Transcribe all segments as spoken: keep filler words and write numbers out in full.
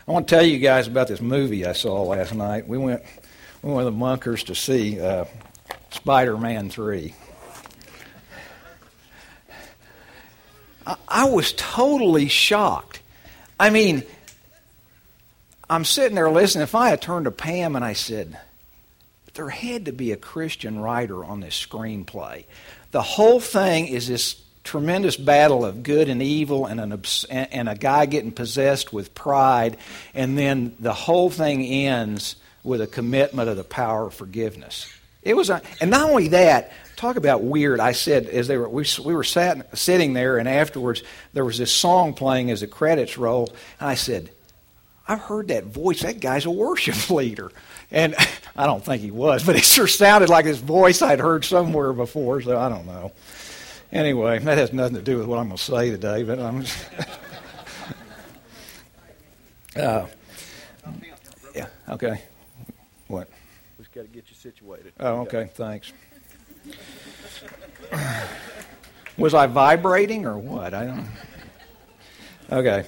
I want to tell you guys about this movie I saw last night. We went, we went with the Munkers to see uh, Spider-Man three. I, I was totally shocked. I mean, I'm sitting there listening. If I had turned to Pam and I said, there had to be a Christian writer on this screenplay. The whole thing is this tremendous battle of good and evil, and an and a guy getting possessed with pride, and then the whole thing ends with a commitment of the power of forgiveness. It was, a, and not only that. Talk about weird. I said as they were we, we were sat, sitting there, and afterwards there was this song playing as the credits rolled, and I said, I've heard that voice. That guy's a worship leader. And I don't think he was, but it sure sounded like his voice I'd heard somewhere before, so I don't know. Anyway, that has nothing to do with what I'm going to say today, but I'm just... uh, yeah, okay. What? We just got to get you situated. Oh, okay, thanks. Was I vibrating or what? I don't... Okay.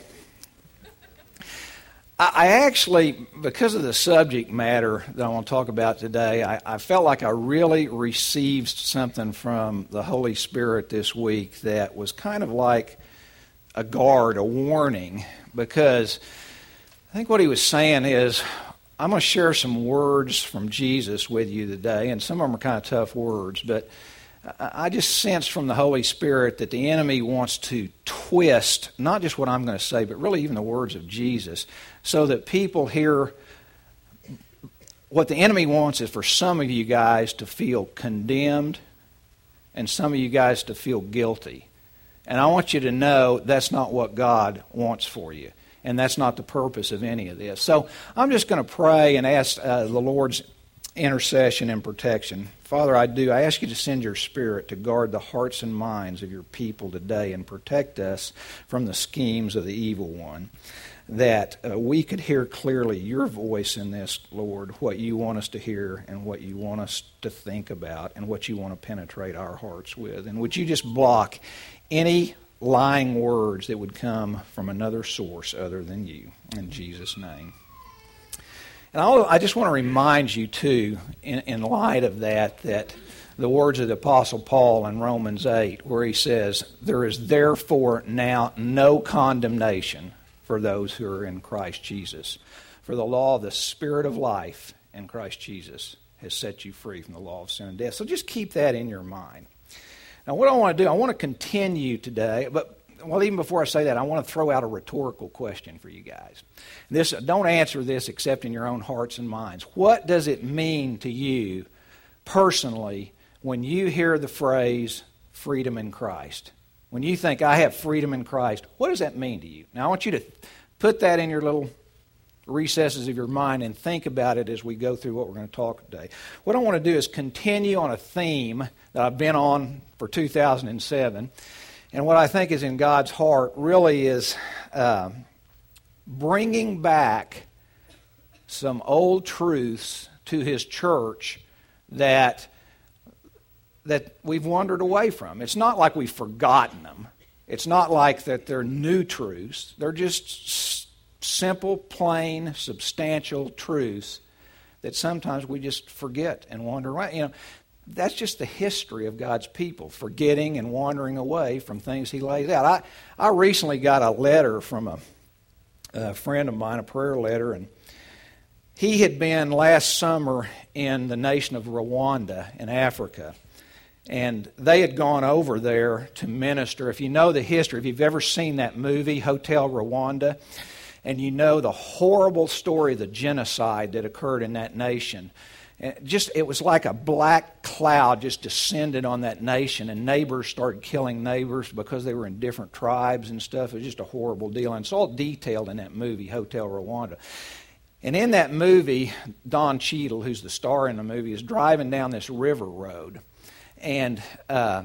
I actually, because of the subject matter that I want to talk about today, I, I felt like I really received something from the Holy Spirit this week that was kind of like a guard, a warning, because I think what he was saying is, I'm going to share some words from Jesus with you today, and some of them are kind of tough words, but I just sensed from the Holy Spirit that the enemy wants to twist not just what I'm going to say, but really even the words of Jesus, so that people hear. What the enemy wants is for some of you guys to feel condemned and some of you guys to feel guilty. And I want you to know that's not what God wants for you. And that's not the purpose of any of this. So I'm just going to pray and ask uh, the Lord's intercession and protection. Father, I do. I ask you to send your Spirit to guard the hearts and minds of your people today and protect us from the schemes of the evil one, that uh, we could hear clearly your voice in this, Lord, what you want us to hear and what you want us to think about and what you want to penetrate our hearts with. And would you just block any lying words that would come from another source other than you, in Jesus' name. And I'll, I just want to remind you, too, in, in light of that, that the words of the Apostle Paul in Romans eight, where he says, there is therefore now no condemnation for those who are in Christ Jesus. For the law of the Spirit of life in Christ Jesus has set you free from the law of sin and death. So just keep that in your mind. Now, what I want to do, I want to continue today, but well, even before I say that, I want to throw out a rhetorical question for you guys. This, don't answer this except in your own hearts and minds. What does it mean to you personally when you hear the phrase freedom in Christ? When you think, I have freedom in Christ, what does that mean to you? Now, I want you to put that in your little recesses of your mind and think about it as we go through what we're going to talk today. What I want to do is continue on a theme that I've been on for two thousand seven. And what I think is in God's heart really is uh, bringing back some old truths to His church that that we've wandered away from. It's not like we've forgotten them. It's not like that they're new truths. They're just s- simple, plain, substantial truths that sometimes we just forget and wander away. You know, that's just the history of God's people, forgetting and wandering away from things He lays out. I, I recently got a letter from a, a friend of mine, a prayer letter, and he had been last summer in the nation of Rwanda in Africa. And they had gone over there to minister. If you know the history, if you've ever seen that movie, Hotel Rwanda, and you know the horrible story of the genocide that occurred in that nation, just it was like a black cloud just descended on that nation, and neighbors started killing neighbors because they were in different tribes and stuff. It was just a horrible deal, and it's all detailed in that movie, Hotel Rwanda. And in that movie, Don Cheadle, who's the star in the movie, is driving down this river road. And uh,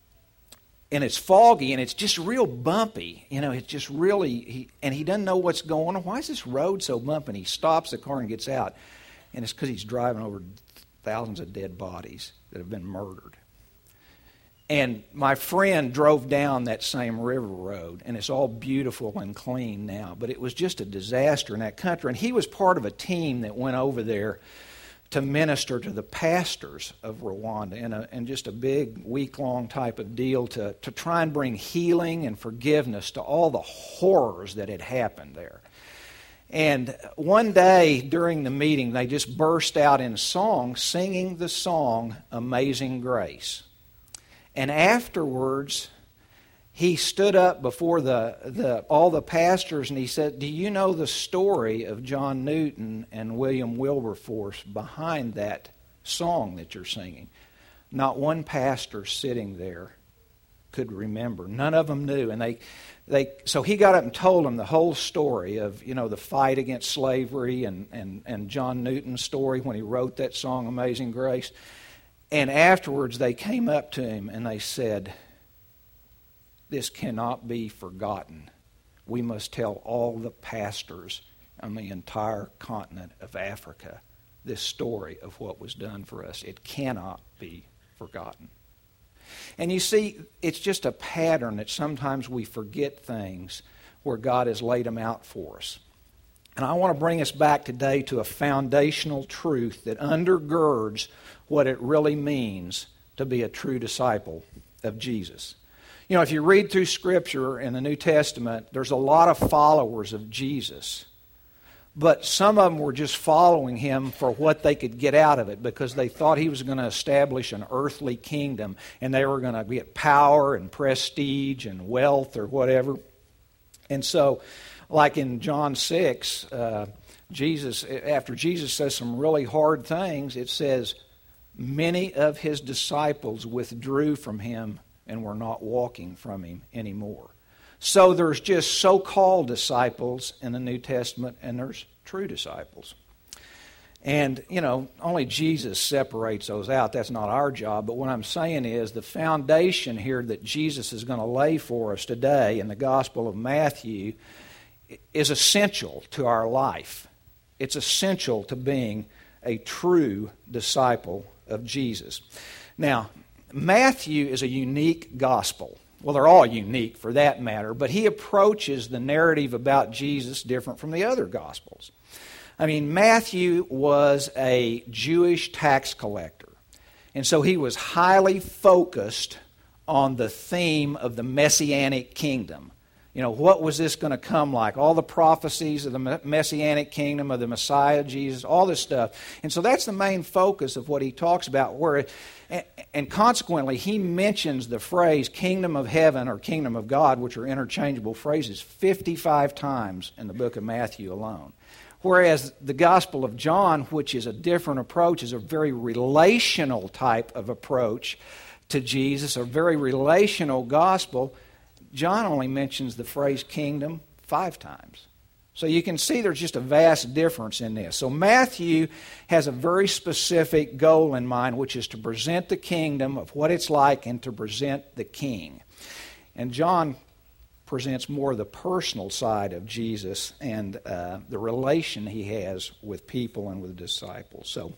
and it's foggy, and it's just real bumpy. You know, it's just really, he, and he doesn't know what's going on. Why is this road so bumpy? And he stops the car and gets out. And it's because he's driving over thousands of dead bodies that have been murdered. And my friend drove down that same river road, and it's all beautiful and clean now. But it was just a disaster in that country. And he was part of a team that went over there to minister to the pastors of Rwanda in, a, in just a big week-long type of deal to, to try and bring healing and forgiveness to all the horrors that had happened there. And one day during the meeting, they just burst out in song, singing the song, Amazing Grace. And afterwards, he stood up before the, the all the pastors and he said, do you know the story of John Newton and William Wilberforce behind that song that you're singing? Not one pastor sitting there could remember. None of them knew. And they, they so he got up and told them the whole story of, you know, the fight against slavery and, and, and John Newton's story when he wrote that song, Amazing Grace. And afterwards they came up to him and they said, this cannot be forgotten. We must tell all the pastors on the entire continent of Africa this story of what was done for us. It cannot be forgotten. And you see, it's just a pattern that sometimes we forget things where God has laid them out for us. And I want to bring us back today to a foundational truth that undergirds what it really means to be a true disciple of Jesus. You know, if you read through Scripture in the New Testament, there's a lot of followers of Jesus. But some of them were just following him for what they could get out of it because they thought he was going to establish an earthly kingdom and they were going to get power and prestige and wealth or whatever. And so, like in John six, uh, Jesus, after Jesus says some really hard things, it says, many of his disciples withdrew from him and were not walking from him anymore. So there's just so-called disciples in the New Testament, and there's true disciples. And, you know, only Jesus separates those out. That's not our job. But what I'm saying is the foundation here that Jesus is going to lay for us today in the Gospel of Matthew is essential to our life. It's essential to being a true disciple of Jesus. Now, Matthew is a unique gospel. Well, they're all unique for that matter, but he approaches the narrative about Jesus different from the other Gospels. I mean, Matthew was a Jewish tax collector, and so he was highly focused on the theme of the Messianic kingdom. You know, what was this going to come like? All the prophecies of the Messianic kingdom, of the Messiah, Jesus, all this stuff. And so that's the main focus of what he talks about. Where, and consequently, he mentions the phrase kingdom of heaven or kingdom of God, which are interchangeable phrases, fifty-five times in the book of Matthew alone. Whereas the Gospel of John, which is a different approach, is a very relational type of approach to Jesus, a very relational gospel. John only mentions the phrase kingdom five times. So you can see there's just a vast difference in this. So Matthew has a very specific goal in mind, which is to present the kingdom of what it's like and to present the king. And John presents more of the personal side of Jesus and uh, the relation he has with people and with disciples. So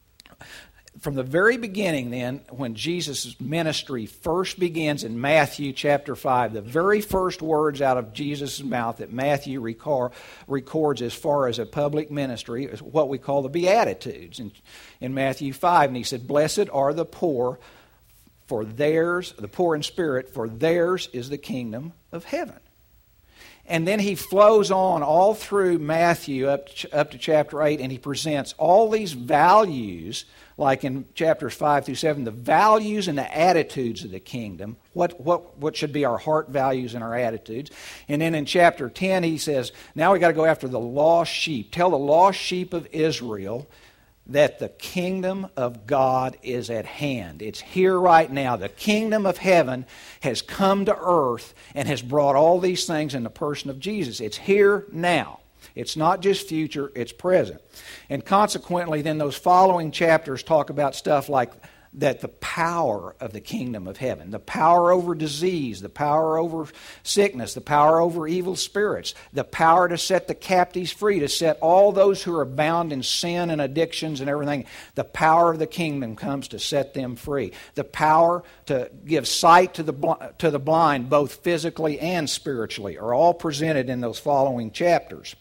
from the very beginning then, when Jesus' ministry first begins in Matthew chapter five, the very first words out of Jesus' mouth that Matthew record, records as far as a public ministry is what we call the Beatitudes in, in Matthew five. And he said, "Blessed are the poor, for theirs, the poor in spirit, for theirs is the kingdom of heaven." And then he flows on all through Matthew up to, up to chapter eight, and he presents all these values, like in chapters five through seven, the values and the attitudes of the kingdom, what, what, what should be our heart values and our attitudes. And then in chapter ten, he says, now we got to go after the lost sheep. Tell the lost sheep of Israel that the kingdom of God is at hand. It's here right now. The kingdom of heaven has come to earth and has brought all these things in the person of Jesus. It's here now. It's not just future, it's present. And consequently, then those following chapters talk about stuff like that the power of the kingdom of heaven, the power over disease, the power over sickness, the power over evil spirits, the power to set the captives free, to set all those who are bound in sin and addictions and everything, the power of the kingdom comes to set them free. The power to give sight to the bl- to the blind, both physically and spiritually, are all presented in those following chapters.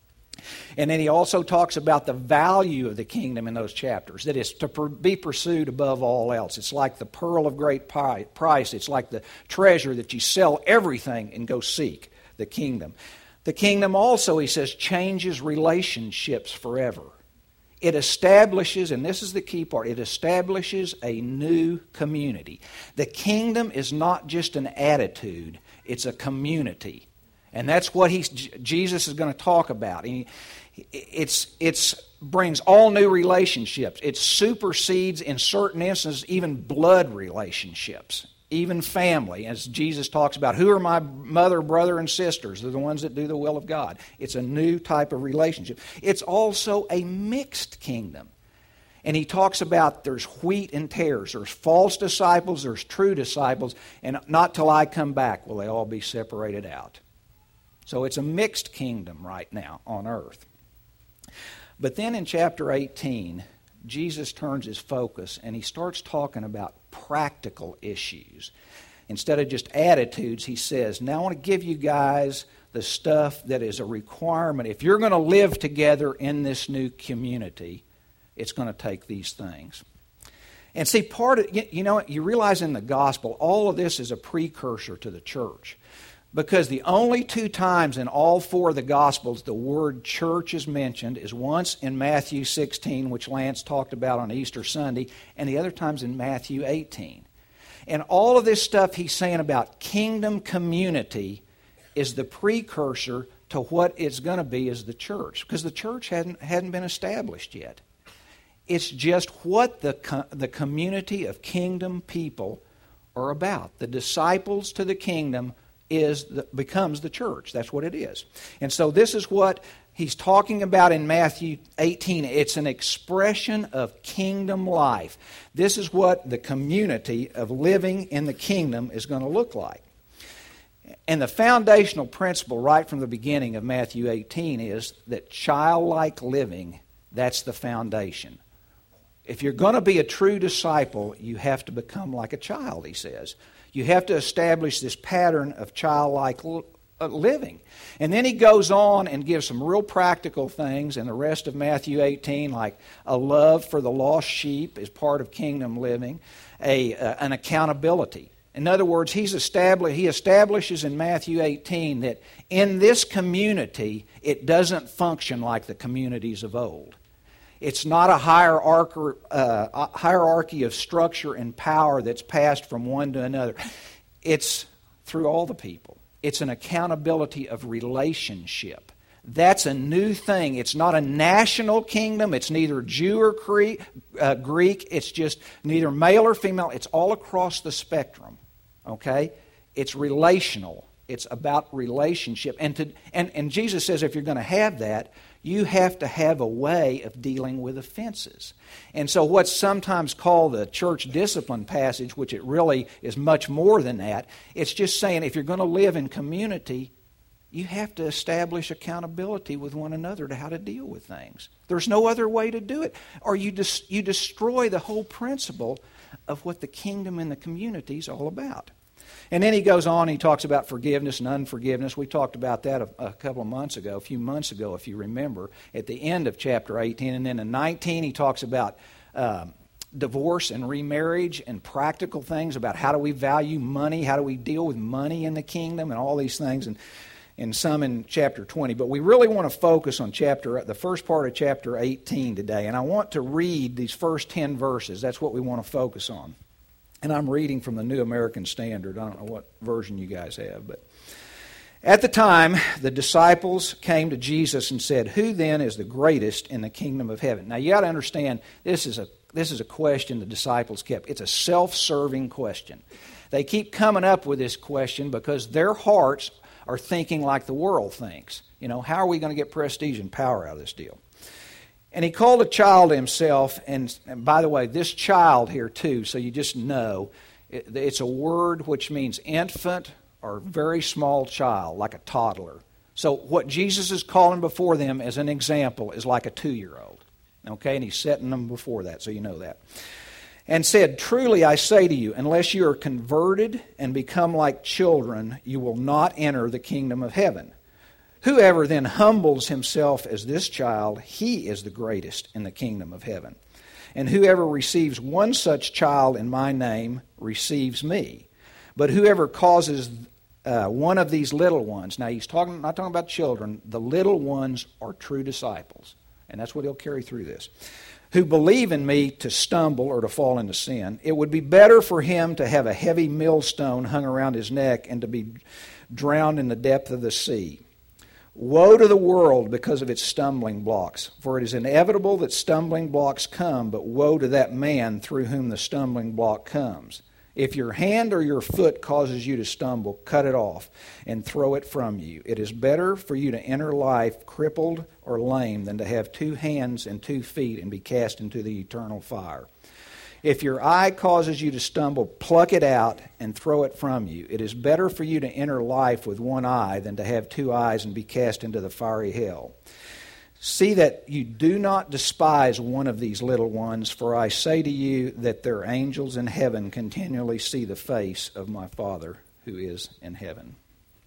And then he also talks about the value of the kingdom in those chapters, that it's to per- be pursued above all else. It's like the pearl of great pi- price. It's like the treasure that you sell everything and go seek the kingdom. The kingdom also, he says, changes relationships forever. It establishes, and this is the key part, it establishes a new community. The kingdom is not just an attitude, it's a community. And that's what he's, Jesus is going to talk about. He, it's it's brings all new relationships. It supersedes, in certain instances, even blood relationships, even family. As Jesus talks about, who are my mother, brother, and sisters? They're the ones that do the will of God. It's a new type of relationship. It's also a mixed kingdom. And he talks about there's wheat and tares. There's false disciples, there's true disciples, and not till I come back will they all be separated out. So it's a mixed kingdom right now on earth. But then in chapter eighteen, Jesus turns his focus and he starts talking about practical issues. Instead of just attitudes, he says, now I want to give you guys the stuff that is a requirement. If you're going to live together in this new community, it's going to take these things. And see, part of, you know, you realize in the gospel, all of this is a precursor to the church. Because the only two times in all four of the Gospels the word church is mentioned is once in Matthew sixteen, which Lance talked about on Easter Sunday, and the other time's in Matthew eighteen. And all of this stuff he's saying about kingdom community is the precursor to what it's going to be as the church. Because the church hadn't, hadn't been established yet. It's just what the, the community of kingdom people are about. The disciples to the kingdom is the, becomes the church. That's what it is. And so this is what he's talking about in Matthew eighteen. It's an expression of kingdom life. This is what the community of living in the kingdom is going to look like. And the foundational principle right from the beginning of Matthew eighteen is that childlike living, that's the foundation. If you're going to be a true disciple, you have to become like a child, he says. You have to establish this pattern of childlike living. And then he goes on and gives some real practical things in the rest of Matthew eighteen, like a love for the lost sheep is part of kingdom living, a uh, an accountability. In other words, he's established, he establishes in Matthew eighteen that in this community, it doesn't function like the communities of old. It's not a hierarchy, uh, hierarchy of structure and power that's passed from one to another. It's through all the people. It's an accountability of relationship. That's a new thing. It's not a national kingdom. It's neither Jew or Greek. Uh, Greek. It's just neither male or female. It's all across the spectrum. Okay? It's relational. It's about relationship. And, to, and, and Jesus says if you're going to have that, you have to have a way of dealing with offenses. And so what's sometimes called the church discipline passage, which it really is much more than that, it's just saying if you're going to live in community, you have to establish accountability with one another to how to deal with things. There's no other way to do it. Or you dis- you destroy the whole principle of what the kingdom and the community is all about. And then he goes on, he talks about forgiveness and unforgiveness. We talked about that a, a couple of months ago, a few months ago, if you remember, at the end of chapter eighteen. And then in nineteen, he talks about um, divorce and remarriage and practical things about how do we value money, how do we deal with money in the kingdom, and all these things, and, and some in chapter twenty. But we really want to focus on chapter the first part of chapter eighteen today. And I want to read these first ten verses. That's what we want to focus on. And I'm reading from the New American Standard. I don't know what version you guys have. But at the time, the disciples came to Jesus and said, "Who then is the greatest in the kingdom of heaven?" Now, you got to understand, this is a this is a question the disciples kept. It's a self-serving question. They keep coming up with this question because their hearts are thinking like the world thinks. You know, how are we going to get prestige and power out of this deal? And he called a child to himself, and, and by the way, this child here too, so you just know, it, it's a word which means infant or very small child, like a toddler. So what Jesus is calling before them as an example is like a two-year-old. Okay, and he's setting them before that, so you know that. And said, "Truly I say to you, unless you are converted and become like children, you will not enter the kingdom of heaven. Whoever then humbles himself as this child, he is the greatest in the kingdom of heaven. And whoever receives one such child in my name receives me. But whoever causes uh, one of these little ones," now he's talking not talking about children, the little ones are true disciples. And that's what he'll carry through this. "Who believe in me to stumble or to fall into sin, it would be better for him to have a heavy millstone hung around his neck and to be drowned in the depth of the sea. Woe to the world because of its stumbling blocks, for it is inevitable that stumbling blocks come, but woe to that man through whom the stumbling block comes. If your hand or your foot causes you to stumble, cut it off and throw it from you. It is better for you to enter life crippled or lame than to have two hands and two feet and be cast into the eternal fire. If your eye causes you to stumble, pluck it out and throw it from you. It is better for you to enter life with one eye than to have two eyes and be cast into the fiery hell. See that you do not despise one of these little ones, for I say to you that their angels in heaven continually see the face of my Father who is in heaven."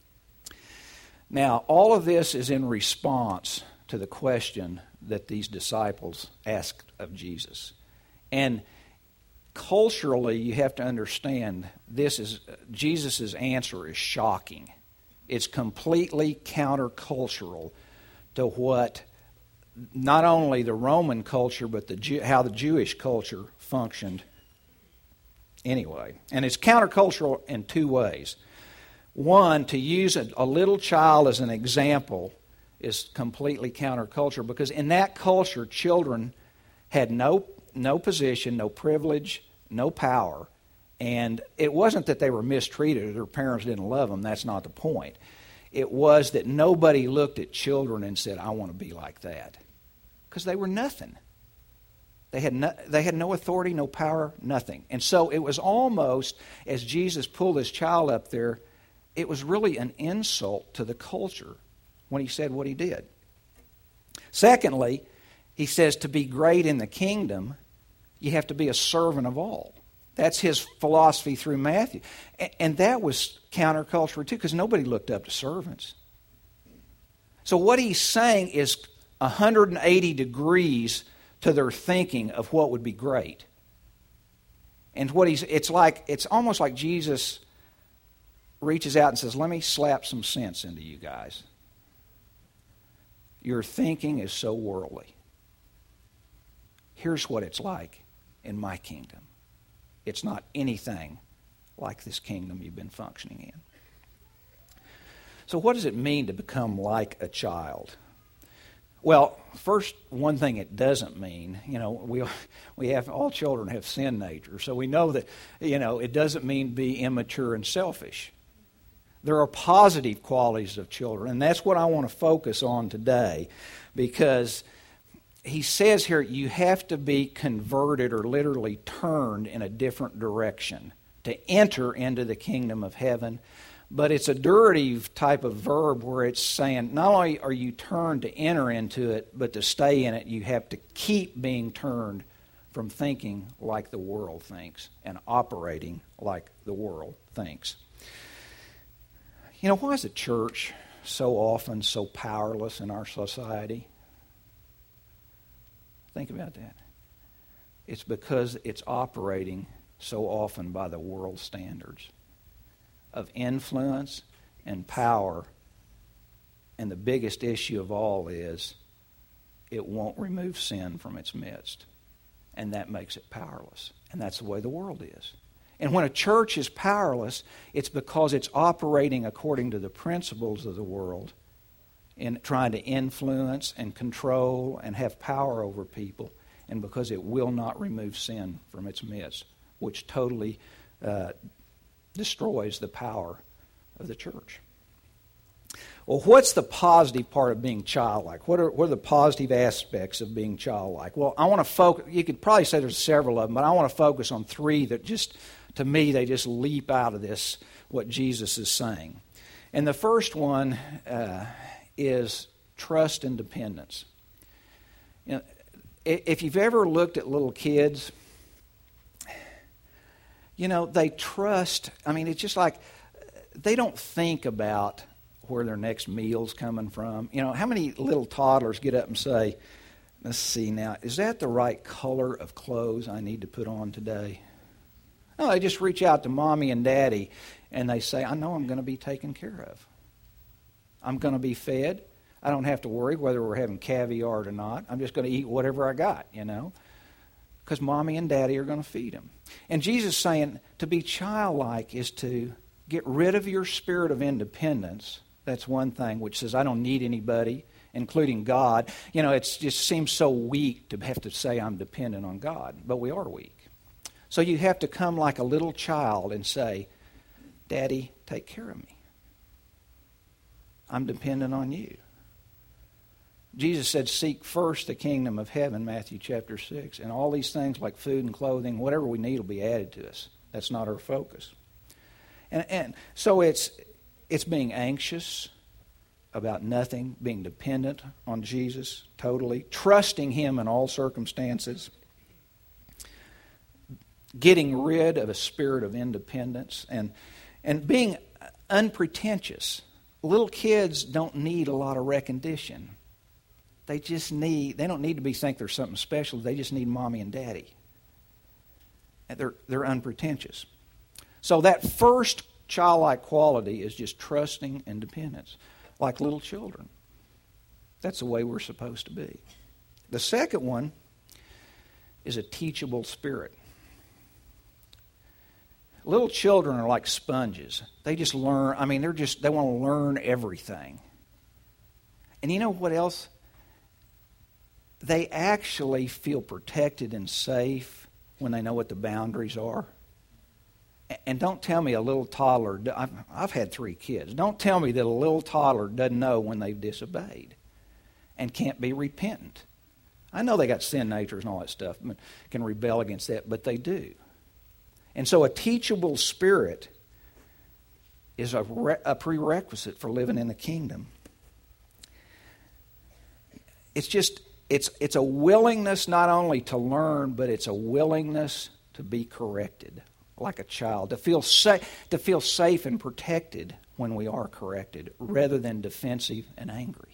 Now, all of this is in response to the question that these disciples asked of Jesus. And culturally, you have to understand, this is Jesus' answer is shocking. It's completely countercultural to what not only the Roman culture, but the Jew, how the Jewish culture functioned anyway. And it's countercultural in two ways. One, to use a, a little child as an example is completely countercultural, because in that culture, children had no no position, no privilege, no power. And it wasn't that they were mistreated or their parents didn't love them. That's not the point. It was that nobody looked at children and said, "I want to be like that," because they were nothing. They had no, they had no authority, no power, nothing. And so it was almost, as Jesus pulled his child up there, it was really an insult to the culture when he said what he did. Secondly, he says to be great in the kingdom, you have to be a servant of all. That's his philosophy through Matthew. And that was countercultural too, because nobody looked up to servants. So what he's saying is one hundred eighty degrees to their thinking of what would be great. And what he's it's like it's almost like Jesus reaches out and says, "Let me slap some sense into you guys. Your thinking is so worldly. Here's what it's like in my kingdom. It's not anything like this kingdom you've been functioning in." So what does it mean to become like a child? Well, first, one thing it doesn't mean, you know, we we have all children have sin nature, so we know that, you know, it doesn't mean be immature and selfish. There are positive qualities of children, and that's what I want to focus on today, because he says here you have to be converted or literally turned in a different direction to enter into the kingdom of heaven. But it's a durative type of verb where it's saying not only are you turned to enter into it, but to stay in it, you have to keep being turned from thinking like the world thinks and operating like the world thinks. You know, why is the church so often so powerless in our society? Think about that. It's because it's operating so often by the world standards of influence and power. And the biggest issue of all is it won't remove sin from its midst. And that makes it powerless. And that's the way the world is. And when a church is powerless, it's because it's operating according to the principles of the world in trying to influence and control and have power over people, and because it will not remove sin from its midst, which totally uh, destroys the power of the church. well, what's the positive part of being childlike? What are, what are the positive aspects of being childlike? Well, I want to focus, you could probably say there's several of them, but I want to focus on three that just, to me, they just leap out of this, what Jesus is saying. And the first one uh, is trust and dependence. You know, if you've ever looked at little kids, you know, they trust, I mean, it's just like, they don't think about where their next meal's coming from. You know, how many little toddlers get up and say, let's see now, is that the right color of clothes I need to put on today? No, they just reach out to mommy and daddy and they say, I know I'm going to be taken care of. I'm going to be fed. I don't have to worry whether we're having caviar or not. I'm just going to eat whatever I got, you know, because mommy and daddy are going to feed them. And Jesus is saying to be childlike is to get rid of your spirit of independence. That's one thing, which says I don't need anybody, including God. You know, it just seems so weak to have to say I'm dependent on God, but we are weak. So you have to come like a little child and say, Daddy, take care of me. I'm dependent on you. Jesus said, seek first the kingdom of heaven, Matthew chapter six, and all these things like food and clothing, whatever we need will be added to us. That's not our focus. And, and so it's it's being anxious about nothing, being dependent on Jesus totally, trusting Him in all circumstances, getting rid of a spirit of independence, and and being unpretentious. Little kids don't need a lot of recognition. They just need, they don't need to be think they're something special. They just need mommy and daddy. And they're, they're unpretentious. So that first childlike quality is just trusting and dependence, like little children. That's the way we're supposed to be. The second one is a teachable spirit. Little children are like sponges. They just learn, I mean, they're just, they want to learn everything. And you know what else? They actually feel protected and safe when they know what the boundaries are. And don't tell me a little toddler, I've, I've had three kids, don't tell me that a little toddler doesn't know when they've disobeyed and can't be repentant. I know they got sin natures and all that stuff, but can rebel against that, but they do. And so a teachable spirit is a, re- a prerequisite for living in the kingdom. It's just, it's it's a willingness not only to learn, but it's a willingness to be corrected, like a child, to feel safe, to feel safe and protected when we are corrected, rather than defensive and angry.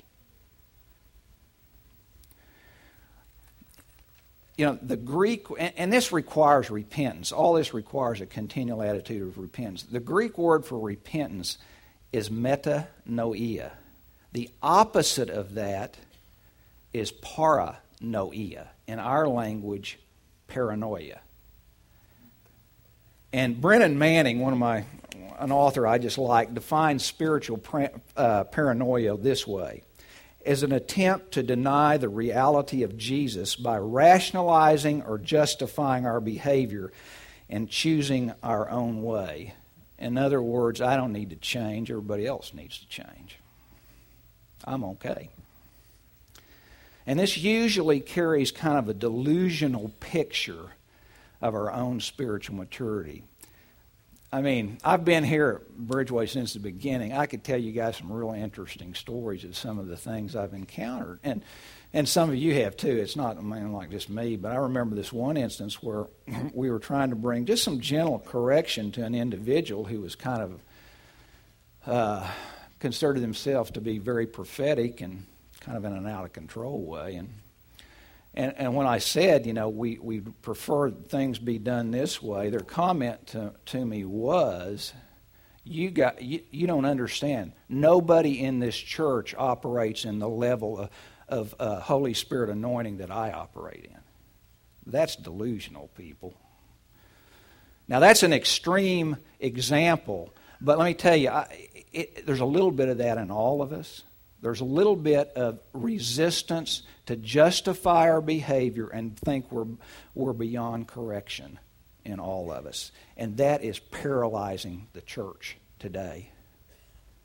You know, the Greek, and this requires repentance. All this requires a continual attitude of repentance. The Greek word for repentance is metanoia. The opposite of that is paranoia. In our language, paranoia. And Brennan Manning, one of my, an author I just like, defines spiritual uh, paranoia this way: as an attempt to deny the reality of Jesus by rationalizing or justifying our behavior and choosing our own way. In other words, I don't need to change, everybody else needs to change. I'm okay. And this usually carries kind of a delusional picture of our own spiritual maturity. I mean, I've been here at Bridgeway since the beginning. I could tell you guys some really interesting stories of some of the things I've encountered. And and some of you have too. It's not, I mean, like just me, but I remember this one instance where we were trying to bring just some gentle correction to an individual who was kind of uh, considered himself to be very prophetic and kind of in an out-of-control way. And And, and when I said, you know, we, we prefer things be done this way, their comment to, to me was, you got you, you don't understand. Nobody in this church operates in the level of, of uh, Holy Spirit anointing that I operate in. That's delusional, people. Now, that's an extreme example, but let me tell you, I, it, there's a little bit of that in all of us. There's a little bit of resistance to justify our behavior and think we're we're beyond correction in all of us. And that is paralyzing the church today.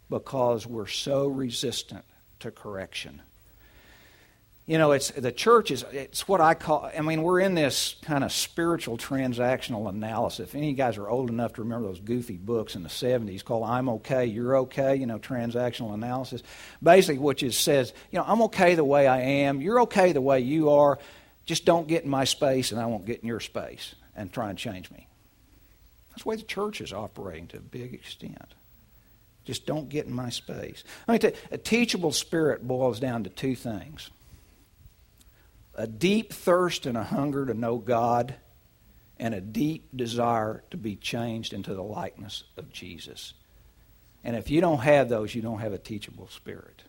because we're so resistant to correction. You know, it's the church is, it's what I call, I mean, we're in this kind of spiritual transactional analysis. If any of you guys are old enough to remember those goofy books in the seventies called I'm Okay, You're Okay, you know, transactional analysis. Basically, what it says, you know, I'm okay the way I am, you're okay the way you are, just don't get in my space and I won't get in your space and try and change me. That's the way the church is operating to a big extent. Just don't get in my space. I mean, a teachable spirit boils down to two things. A deep thirst and a hunger to know God, and a deep desire to be changed into the likeness of Jesus. And if you don't have those, you don't have a teachable spirit.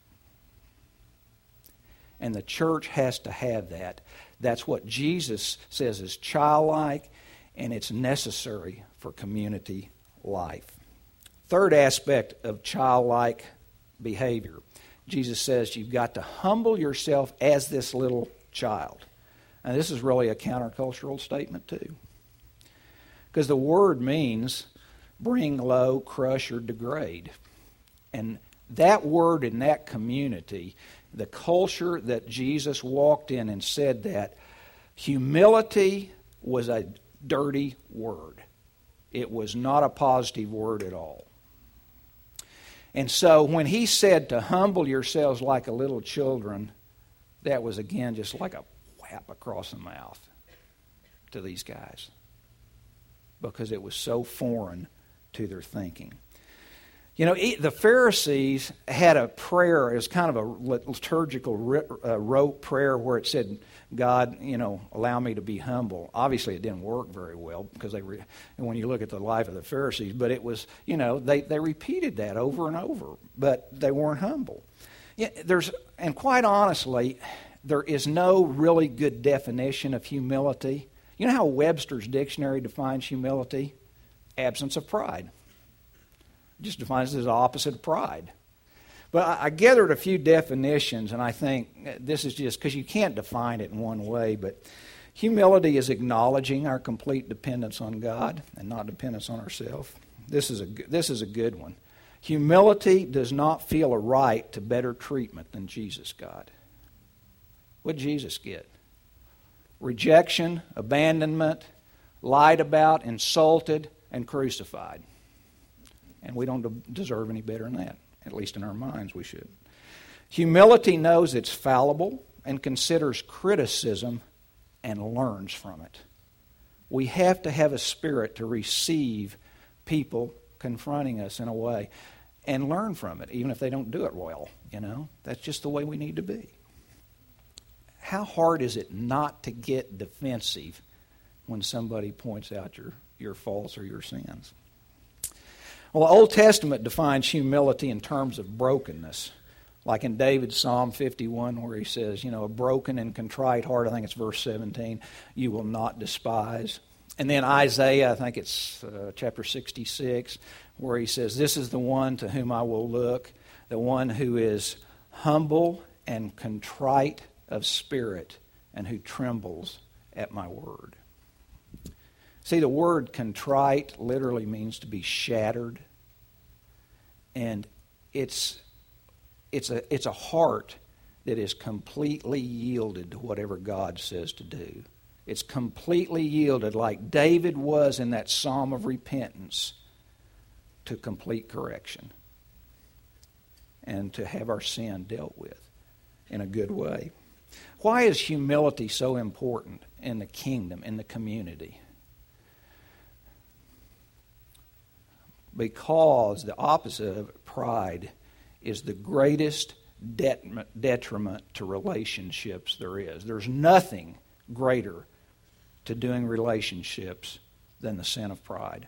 And the church has to have that. That's what Jesus says is childlike, and it's necessary for community life. Third aspect of childlike behavior. Jesus says you've got to humble yourself as this little child. And this is really a countercultural statement too. Because the word means bring low, crush, or degrade. And that word in that community, the culture that Jesus walked in and said that, humility was a dirty word. It was not a positive word at all. And so when he said to humble yourselves like a little children, that was again just like a whap across the mouth to these guys, because it was so foreign to their thinking. You know, the Pharisees had a prayer. It was kind of a liturgical rote prayer where it said, God, you know, allow me to be humble. Obviously, it didn't work very well because they, re- and when you look at the life of the Pharisees, but it was, you know, they, they repeated that over and over, but they weren't humble. Yeah, there's, and quite honestly, there is no really good definition of humility. You know how Webster's dictionary defines humility? Absence of pride. It just defines it as the opposite of pride. But I, I gathered a few definitions, and I think this is just because you can't define it in one way, but humility is acknowledging our complete dependence on God and not dependence on ourselves. This is a this is a good one. Humility does not feel a right to better treatment than Jesus got. What did Jesus get? Rejection, abandonment, lied about, insulted, and crucified. And we don't de- deserve any better than that. At least in our minds we should. Humility knows it's fallible and considers criticism and learns from it. We have to have a spirit to receive people confronting us in a way and learn from it, even if they don't do it well. You know, that's just the way we need to be. How hard is it not to get defensive when somebody points out your, your faults or your sins? Well, the Old Testament defines humility in terms of brokenness, like in David's Psalm fifty-one where he says, you know, a broken and contrite heart, I think it's verse seventeen, you will not despise. And then Isaiah, I think it's uh, chapter sixty-six, where he says, this is the one to whom I will look, the one who is humble and contrite of spirit and who trembles at my word. See, the word contrite literally means to be shattered. And it's it's a it's a heart that is completely yielded to whatever God says to do. It's completely yielded, like David was in that psalm of repentance, to complete correction and to have our sin dealt with in a good way. Why is humility so important in the kingdom, in the community? Because the opposite of pride is the greatest detriment to relationships there is. There's nothing greater to doing relationships than the sin of pride.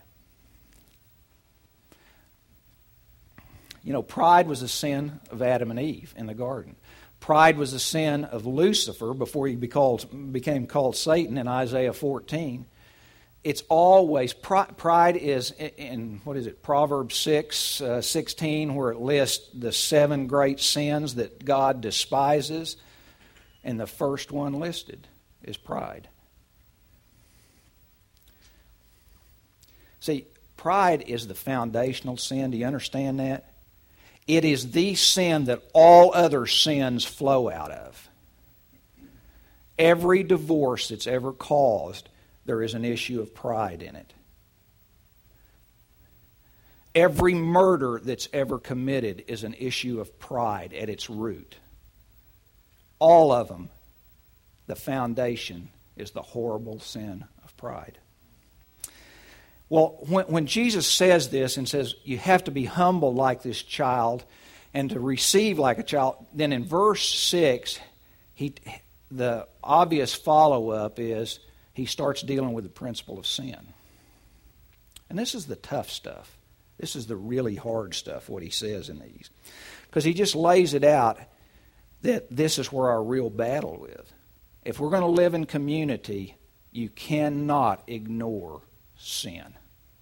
You know, pride was a sin of Adam and Eve in the garden. Pride was a sin of Lucifer before he became called Satan in Isaiah fourteen. It's always, pride is in, what is it, Proverbs six, uh, sixteen, where it lists the seven great sins that God despises. And the first one listed is pride. See, pride is the foundational sin. Do you understand that? It is the sin that all other sins flow out of. Every divorce that's ever caused, there is an issue of pride in it. Every murder that's ever committed is an issue of pride at its root. All of them, the foundation is the horrible sin of pride. Well, when, when Jesus says this and says you have to be humble like this child and to receive like a child, then in verse six, he, the obvious follow-up is he starts dealing with the principle of sin. And this is the tough stuff. This is the really hard stuff, what he says in these. Because he just lays it out that this is where our real battle is. If we're going to live in community, you cannot ignore sin.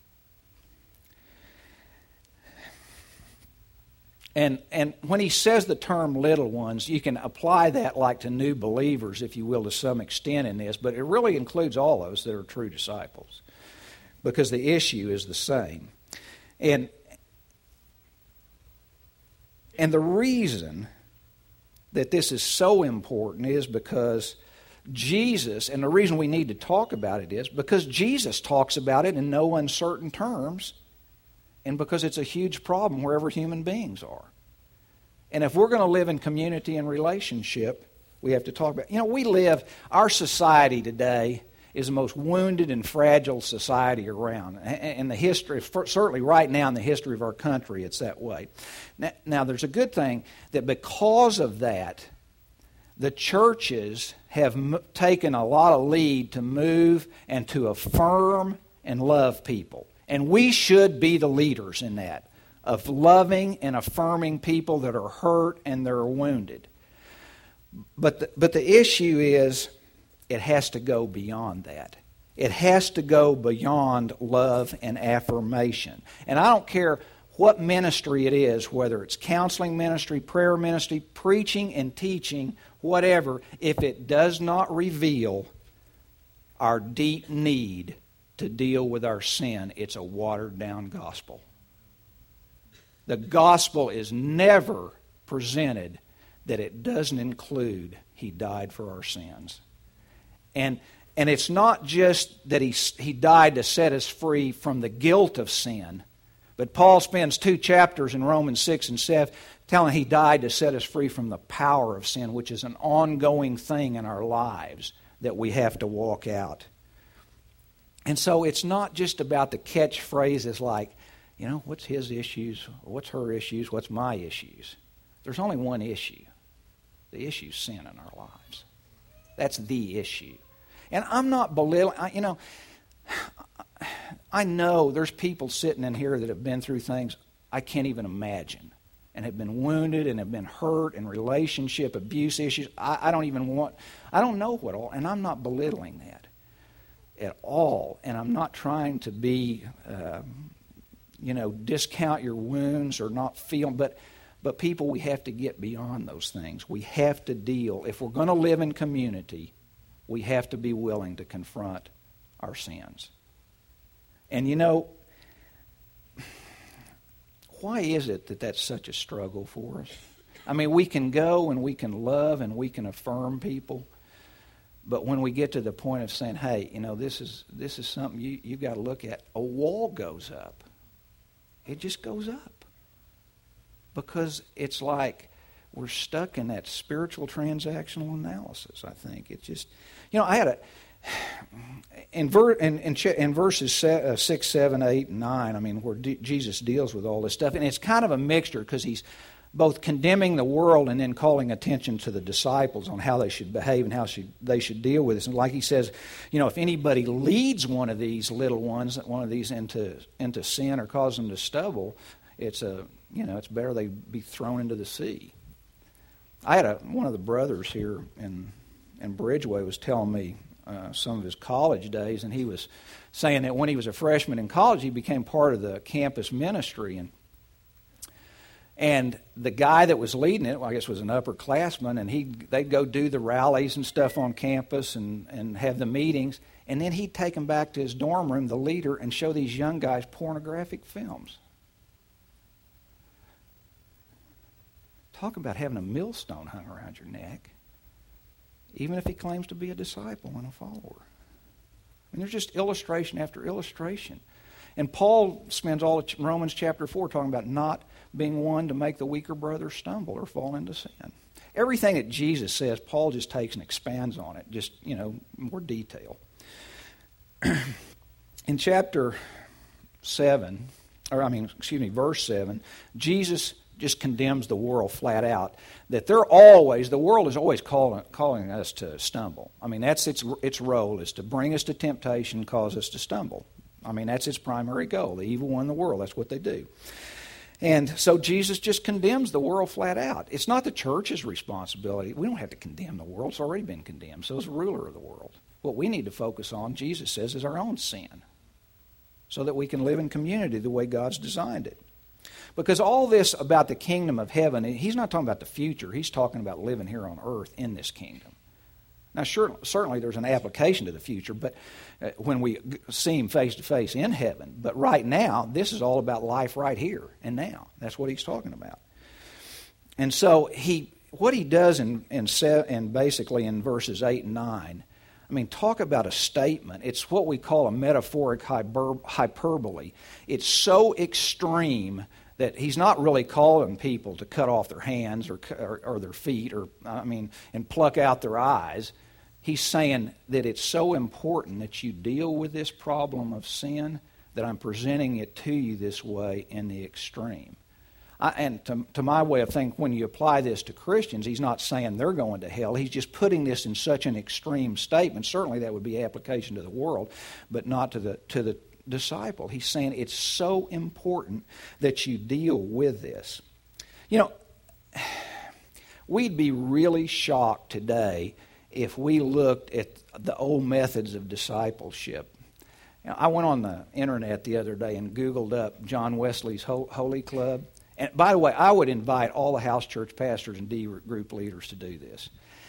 And and when he says the term little ones, you can apply that like to new believers, if you will, to some extent in this, but it really includes all of us that are true disciples, because the issue is the same. And, and the reason that this is so important is because Jesus, and the reason we need to talk about it is because Jesus talks about it in no uncertain terms, and because it's a huge problem wherever human beings are. And if we're going to live in community and relationship, we have to talk about, you know, we live, our society today is the most wounded and fragile society around. In the history, certainly right now in the history of our country, it's that way. Now, now there's a good thing that because of that, the churches have m- taken a lot of lead to move and to affirm and love people. And we should be the leaders in that, of loving and affirming people that are hurt and that are wounded. But the, but the issue is, it has to go beyond that. It has to go beyond love and affirmation. And I don't care what ministry it is, whether it's counseling ministry, prayer ministry, preaching and teaching, whatever, if it does not reveal our deep need to deal with our sin, it's a watered-down gospel. The gospel is never presented that it doesn't include He died for our sins. And and it's not just that he, he died to set us free from the guilt of sin, but Paul spends two chapters in Romans six and seven telling He died to set us free from the power of sin, which is an ongoing thing in our lives that we have to walk out. And so it's not just about the catchphrases like, you know, what's his issues, what's her issues, what's my issues. There's only one issue. The issue is sin in our lives. That's the issue. And I'm not belittling, I, you know, I know there's people sitting in here that have been through things I can't even imagine and have been wounded and have been hurt and relationship abuse issues. I, I don't even want, I don't know what all, and I'm not belittling that at all. And I'm not trying to be, uh, you know, discount your wounds or not feel, but But people, we have to get beyond those things. We have to deal. If we're going to live in community, we have to be willing to confront our sins. And you know, why is it that that's such a struggle for us? I mean, we can go and we can love and we can affirm people, but when we get to the point of saying, hey, you know, this is this is something you, you've got to look at, a wall goes up. It just goes up. Because it's like we're stuck in that spiritual transactional analysis, I think. It's just, you know, I had a, in, ver, in, in, in verses six, seven, eight, and nine, I mean, where D, Jesus deals with all this stuff, and it's kind of a mixture because he's both condemning the world and then calling attention to the disciples on how they should behave and how should, they should deal with this. And like he says, you know, if anybody leads one of these little ones, one of these into into sin or cause them to stumble, it's a, you know, it's better they be thrown into the sea. I had a, one of the brothers here in in Bridgeway was telling me uh, some of his college days, and he was saying that when he was a freshman in college, he became part of the campus ministry, and and the guy that was leading it, well, I guess was an upperclassman, and he they'd go do the rallies and stuff on campus and, and have the meetings, and then he'd take them back to his dorm room, the leader, and show these young guys pornographic films. Talk about having a millstone hung around your neck, even if he claims to be a disciple and a follower. I mean, there's just illustration after illustration. And Paul spends all of Romans chapter four talking about not being one to make the weaker brother stumble or fall into sin. Everything that Jesus says, Paul just takes and expands on it, just, you know, more detail. In chapter seven, or I mean, excuse me, verse seven, Jesus just condemns the world flat out. That they're always, the world is always calling, calling us to stumble. I mean, that's its its role, is to bring us to temptation, cause us to stumble. I mean, that's its primary goal. The evil one in the world, that's what they do. And so Jesus just condemns the world flat out. It's not the church's responsibility. We don't have to condemn the world. It's already been condemned. So is the ruler of the world. What we need to focus on, Jesus says, is our own sin, so that we can live in community the way God's designed it. Because all this about the kingdom of heaven, he's not talking about the future. He's talking about living here on earth in this kingdom. Now, sure, certainly there's an application to the future, but uh, when we see him face to face in heaven. But right now, this is all about life right here and now. That's what he's talking about. And so he, what he does in, in, in basically in verses eight and nine, I mean, talk about a statement. It's what we call a metaphoric hyper, hyperbole. It's so extreme that he's not really calling people to cut off their hands or, or, or their feet, or I mean, and pluck out their eyes. He's saying that it's so important that you deal with this problem of sin that I'm presenting it to you this way in the extreme. I, and to, to my way of thinking, when you apply this to Christians, he's not saying they're going to hell. He's just putting this in such an extreme statement. Certainly that would be application to the world, but not to the to the disciple. He's saying it's so important that you deal with this. You know, we'd be really shocked today if we looked at the old methods of discipleship. You know, I went on the internet the other day and Googled up John Wesley's Holy Club. And by the way, I would invite all the house church pastors and D group leaders to do this.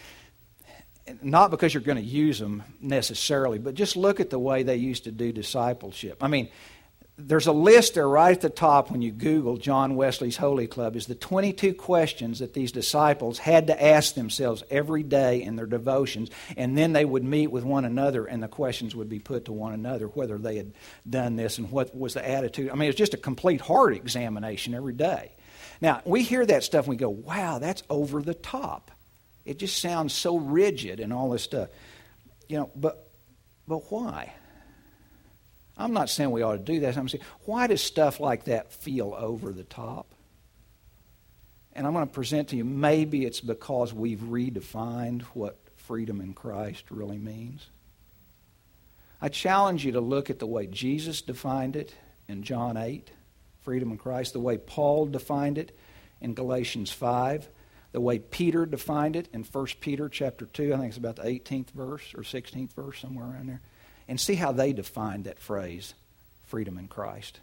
Not because you're going to use them necessarily, but just look at the way they used to do discipleship. I mean, there's a list there right at the top when you Google John Wesley's Holy Club, is the twenty-two questions that these disciples had to ask themselves every day in their devotions, and then they would meet with one another and the questions would be put to one another, whether they had done this and what was the attitude. I mean, it's just a complete heart examination every day. Now, we hear that stuff and we go, wow, that's over the top. It just sounds so rigid and all this stuff. You know, but but why? I'm not saying we ought to do that. I'm saying, why does stuff like that feel over the top? And I'm going to present to you, maybe it's because we've redefined what freedom in Christ really means. I challenge you to look at the way Jesus defined it in John eight, freedom in Christ, the way Paul defined it in Galatians five, the way Peter defined it in First Peter chapter two, I think it's about the eighteenth verse or sixteenth verse, somewhere around there. And see how they defined that phrase, freedom in Christ.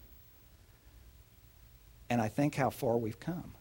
And I think how far we've come.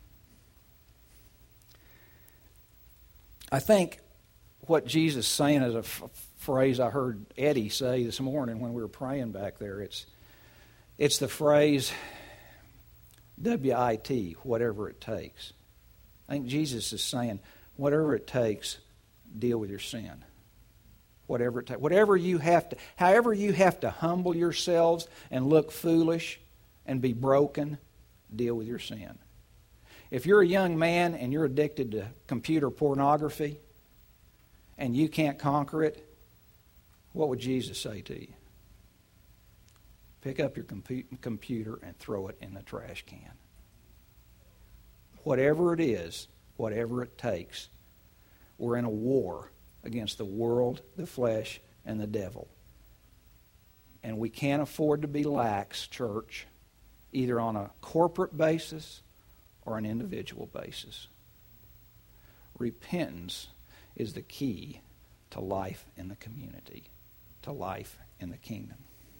I think what Jesus is saying is a f- phrase I heard Eddie say this morning when we were praying back there. It's, it's the phrase W I T, whatever it takes. I think Jesus is saying, whatever it takes, deal with your sin. Whatever it takes, whatever you have to, however you have to humble yourselves and look foolish and be broken, deal with your sin. If you're a young man and you're addicted to computer pornography and you can't conquer it, what would Jesus say to you? Pick up your compu- computer and throw it in the trash can. Whatever it is, whatever it takes, we're in a war against the world, the flesh, and the devil. And we can't afford to be lax, church, either on a corporate basis or an individual basis. Repentance is the key to life in the community, to life in the kingdom.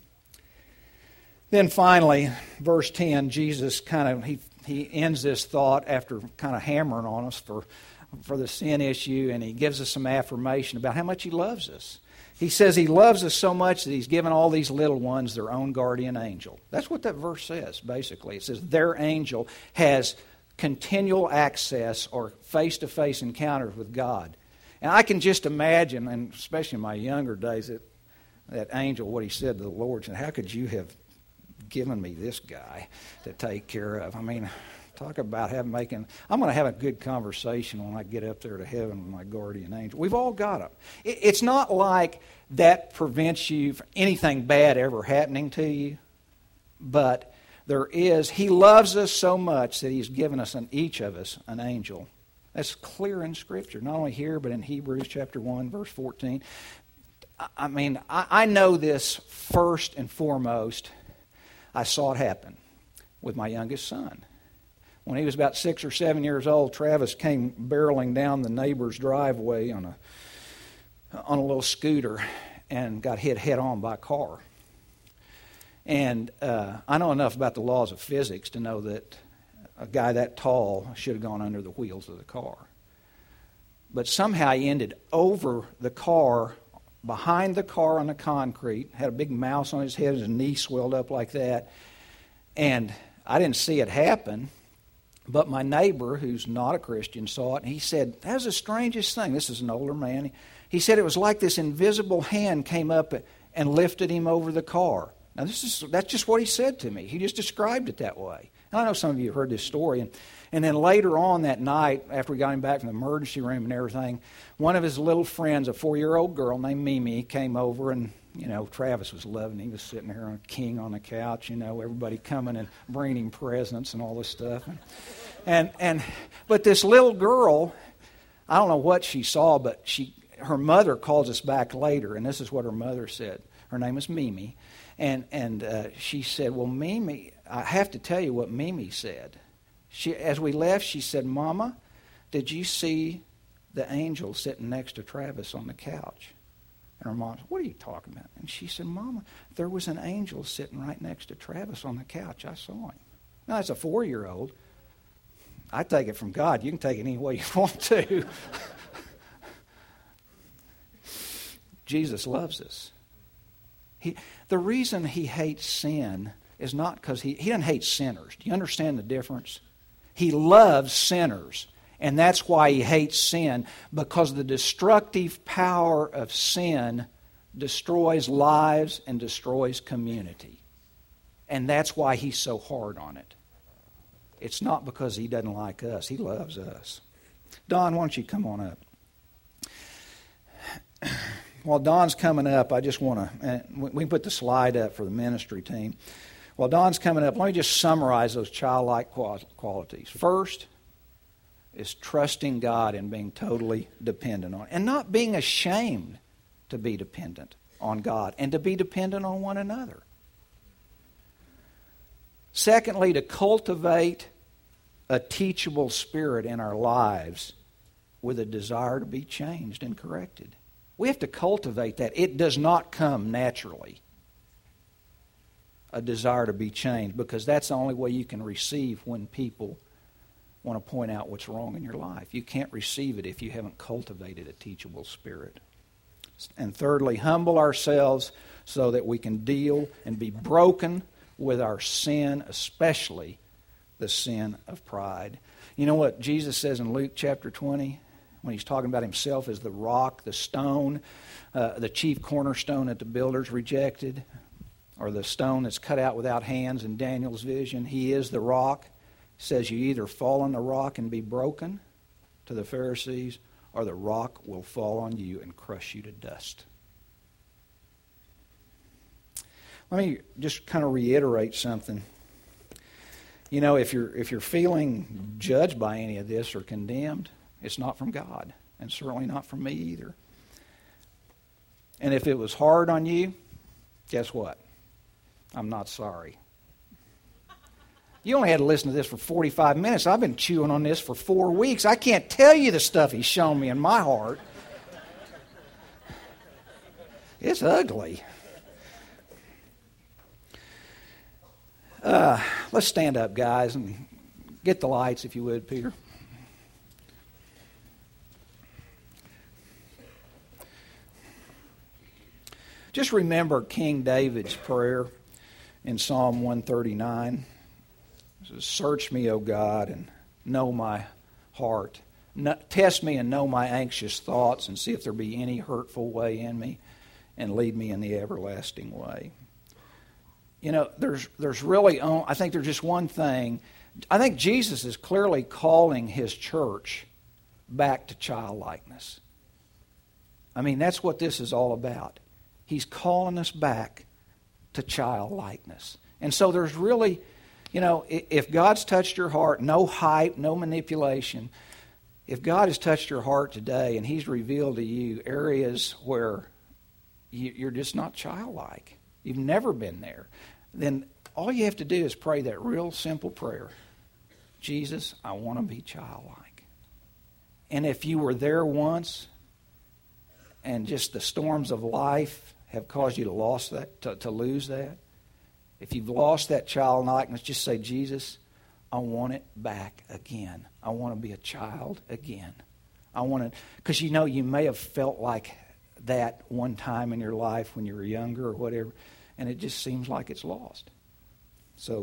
Then finally, verse ten, Jesus kind of, he, he ends this thought after kind of hammering on us for for the sin issue, and he gives us some affirmation about how much he loves us. He says he loves us so much that he's given all these little ones their own guardian angel. That's what that verse says, basically. It says their angel has continual access or face-to-face encounters with God. And I can just imagine, and especially in my younger days, that, that angel, what he said to the Lord, said, how could you have given me this guy to take care of? I mean, talk about having making, I'm going to have a good conversation when I get up there to heaven with my guardian angel. We've all got them. It, it's not like that prevents you from anything bad ever happening to you, but there is, he loves us so much that he's given us, an, each of us, an angel. That's clear in Scripture, not only here, but in Hebrews chapter one, verse fourteen. I mean, I, I know this first and foremost. I saw it happen with my youngest son. When he was about six or seven years old, Travis came barreling down the neighbor's driveway on a on a little scooter and got hit head on by a car. And uh, I know enough about the laws of physics to know that a guy that tall should have gone under the wheels of the car. But somehow he ended over the car, behind the car on the concrete, had a big mouse on his head, his knee swelled up like that. And I didn't see it happen, but my neighbor, who's not a Christian, saw it, and he said, that was the strangest thing. This is an older man. He said it was like this invisible hand came up and lifted him over the car. Now, this is that's just what he said to me. He just described it that way. And I know some of you have heard this story. And, and then later on that night, after we got him back from the emergency room and everything, one of his little friends, a four-year-old girl named Mimi, came over, and, you know, Travis was loving. He was sitting there on a king on the couch, you know, everybody coming and bringing him presents and all this stuff. And, and, and but this little girl, I don't know what she saw, but she her mother calls us back later, and this is what her mother said. Her name is Mimi. And and uh, she said, well, Mimi, I have to tell you what Mimi said. She, as we left, she said, Mama, did you see the angel sitting next to Travis on the couch? And her mom said, what are you talking about? And she said, Mama, there was an angel sitting right next to Travis on the couch. I saw him. Now, that's a four-year-old. I take it from God. You can take it any way you want to. Jesus loves us. He, the reason he hates sin is not because he, he doesn't hate sinners. Do you understand the difference? He loves sinners, and that's why he hates sin, because the destructive power of sin destroys lives and destroys community. And that's why he's so hard on it. It's not because he doesn't like us. He loves us. Don, why don't you come on up? While Don's coming up, I just want to, we can put the slide up for the ministry team. While Don's coming up, let me just summarize those childlike qualities. First is trusting God and being totally dependent on, and not being ashamed to be dependent on God and to be dependent on one another. Secondly, to cultivate a teachable spirit in our lives with a desire to be changed and corrected. We have to cultivate that. It does not come naturally, a desire to be changed, because that's the only way you can receive when people want to point out what's wrong in your life. You can't receive it if you haven't cultivated a teachable spirit. And thirdly, humble ourselves so that we can deal and be broken with our sin, especially the sin of pride. You know what Jesus says in Luke chapter twenty? When he's talking about himself as the rock, the stone, uh, the chief cornerstone that the builders rejected, or the stone that's cut out without hands in Daniel's vision. He is the rock. He says you either fall on the rock and be broken to the Pharisees, or the rock will fall on you and crush you to dust. Let me just kind of reiterate something. You know, if you're if you're feeling judged by any of this or condemned, it's not from God, and certainly not from me either. And if it was hard on you, guess what? I'm not sorry. You only had to listen to this for forty-five minutes. I've been chewing on this for four weeks. I can't tell you the stuff he's shown me in my heart. It's ugly. Uh, let's stand up, guys, and get the lights, if you would, Peter. Just remember King David's prayer in Psalm one thirty-nine. It says, search me, O God, and know my heart. No, test me and know my anxious thoughts, and see if there be any hurtful way in me, and lead me in the everlasting way. You know, there's there's really, I think there's just one thing. I think Jesus is clearly calling his church back to childlikeness. I mean, that's what this is all about. He's calling us back to childlikeness. And so there's really, you know, if God's touched your heart, no hype, no manipulation. If God has touched your heart today and he's revealed to you areas where you're just not childlike, you've never been there, then all you have to do is pray that real simple prayer. Jesus, I want to be childlike. And if you were there once and just the storms of life have caused you to lost that, to, to lose that, if you've lost that childlikeness, just say, Jesus, I want it back again. I want to be a child again. I want to, because you know you may have felt like that one time in your life when you were younger or whatever, and it just seems like it's lost. So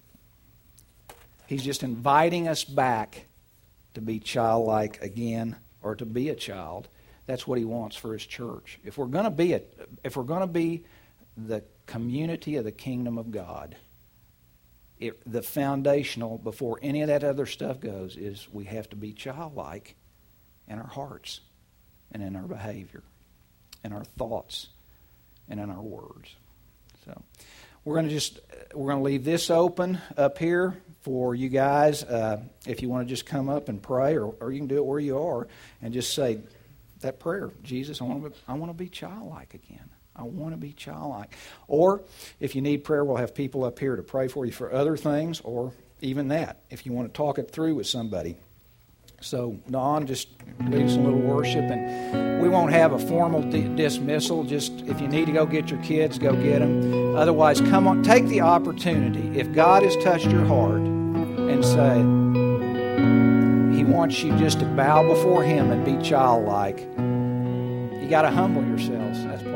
he's just inviting us back to be childlike again, or to be a child. That's what he wants for his church. If we're going to be a, if we're going to be the community of the kingdom of God, it, the foundational before any of that other stuff goes is we have to be childlike in our hearts and in our behavior, in our thoughts, and in our words. So we're going to just we're going to leave this open up here for you guys. Uh, if you want to just come up and pray, or, or you can do it where you are and just say that prayer, Jesus, I want to be, I want to be childlike again. I want to be childlike. Or if you need prayer, we'll have people up here to pray for you for other things, or even that, if you want to talk it through with somebody. So, Don, just lead us a little worship, and we won't have a formal di- dismissal. Just if you need to go get your kids, go get them. Otherwise, come on, take the opportunity. If God has touched your heart and say he wants you just to bow before him and be childlike, you got to humble yourselves. That's